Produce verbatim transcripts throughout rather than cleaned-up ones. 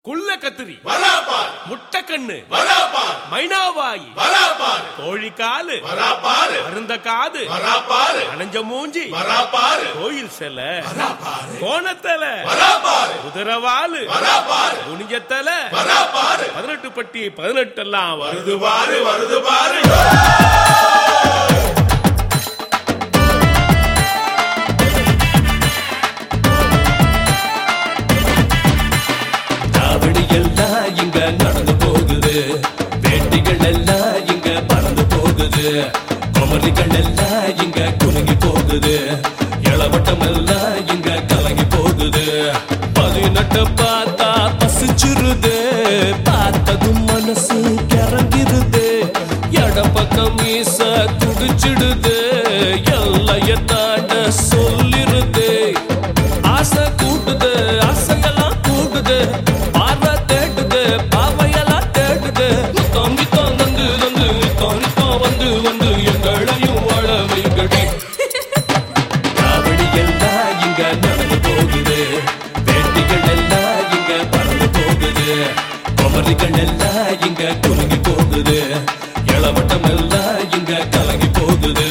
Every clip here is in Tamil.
குள்ள கத்திரி வராபார், முட்டக்கண்ணு வராபார், மைனாவாயி வராபார், கோழிக்காலு வராபார், அருந்த காது வராபார், அணைஞ்ச மூஞ்சி வராபார், கோயில் செல வராபார், கோணத்தல வராபார், குதிரவாலு வராபார், குனிஞ்சத்தல வராபார், பதினெட்டு பட்டி பதினெட்டு எல்லாம் வருது வருது பாரு வருது பாரு. எல்லாம் இங்க நடந்து போகுது, வேட்டிகள் எல்லாம் இங்க பறந்து போகுது, குமரிகள் எல்லாம் இங்க குலுங்கி போகுது, இளவட்டம் எல்லாம் இங்க கலங்கி போகுது. பதினெட்டு பார்த்தா பசிச்சிருது, பார்த்ததும் மனசு கிறங்கிருது, எட பக்கம் மீச துடிச்சிடுது, எல்லைய தாண்ட சொல்லிருது. ஆசை கூட்டுது, ஆசையெல்லாம் கூடுது, வந்து வந்து எங்களையும் வாழ வைக்கடி. காவடி எல்லாம் இங்க நடந்து போகுது, வேட்டிகள் எல்லாம் இங்க பறந்து போகுது, குமரிகள் எல்லாம் இங்க குலுங்கி போகுது, இளவட்டம் எல்லாம் இங்க கலங்கி போகுது.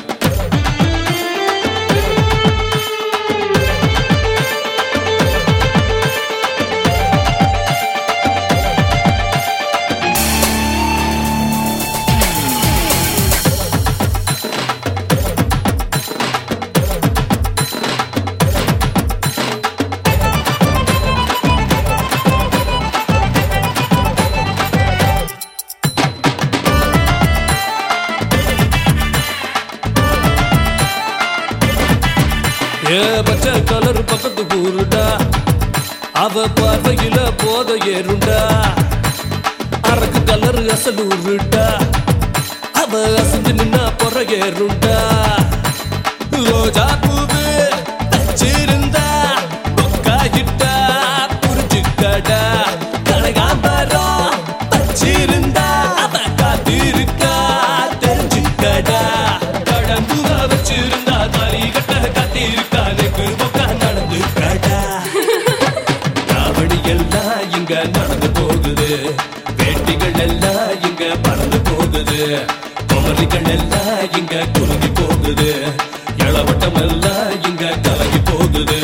ஏ பச்சை கலர் பக்கத்து ஊருடா, அவ பார்வையில போத ஏறுண்டா, அரக்கு கலர் அசலூருடா, அவ அசந்து நின்னா பொற ஏறுண்டா. ரோஜா பூவு தச்சிருந்தா பொக்காயிட்டா புரிஞ்சுக்கடா, கனகாம்பரம் தச்சிருந்தா அவ காத்திருக்கா தெரிஞ்சுக்கடா, கடம்புவ வச்சிருந்தா தாலி கட்ட காத்திருக்கா நடந்து கடா. காவடி எல்லாம் இங்க நடந்து போகுது, வேட்டிகள் எல்லாம் இங்க பறந்து போகுது, குமரிகள் எல்லாம் இங்க குலுங்கி போகுது, இளவட்டம் எல்லாம் இங்க கலங்கி போகுது.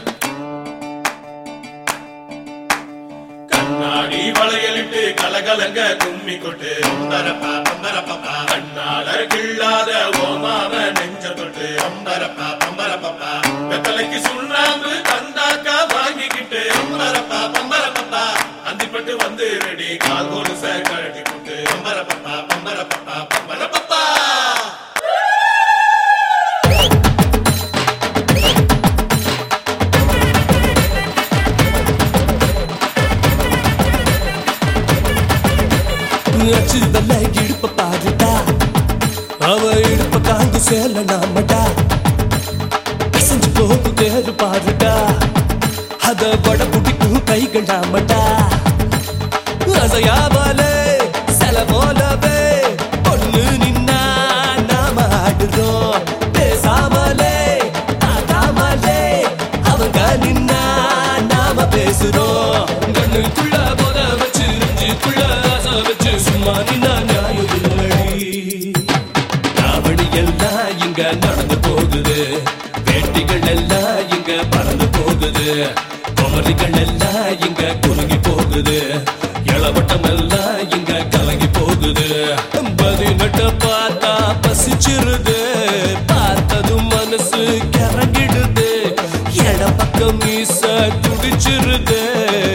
கண்ணாடி வளையலிட்டு கலகலங்க கும்மி கொட்டு அம்பரப்பா பம்பரப்பா, கண்ணாளர் கிள்ளாத ஓமாவ நெஞ்ச தொட்டு அம்பரப்பா பம்பரப்பா, வெத்தலைக்கு சுண்ணாம்பு தந்தாக்கா வாங்கிக்கிட்டு அம்பரப்பா பம்பரப்பா, அந்திப்பட்டு வந்து ரெடி கால் கொலுச கழட்டி போட்டு அம்பரப்பா பம்பரப்பா பம்பரப்பா. அச்சுதல்ல இடுப்ப பாருடா, அவ இடுப்ப காந்து சேல நாமடா, அசைஞ்சு போகு தேரு பாருடா, அத பட புடிக்கும் கைகள் நாமடா. அசையாமலே செல போலவே பொண்ணு நின்னா நாம ஆடுறோம், பேசாமலே ஆகாமலே அவங்க நின்னா நாம பேசுறோம். கண்ணுக்குள்ள போத வச்சு நெஞ்சுக்குள்ள ஆசை வச்சு சும்மா நின்னா நியாயம் இல்லடி. காவடி எல்லாம் இங்க நடந்து போகுது, வேட்டிகள் எல்லாம் இங்க பறந்து போகுது, குமரிகள் எல்லாம் இங்க குலுங்கி போகுது, இளவட்டம் எல்லாம் இங்க கலங்கி போகுது. பதினெட்டு பார்த்தா பசிச்சிருது, பார்த்ததும் மனசு கிறங்கிடுது, எட பக்கம் மீச துடிச்சிருது,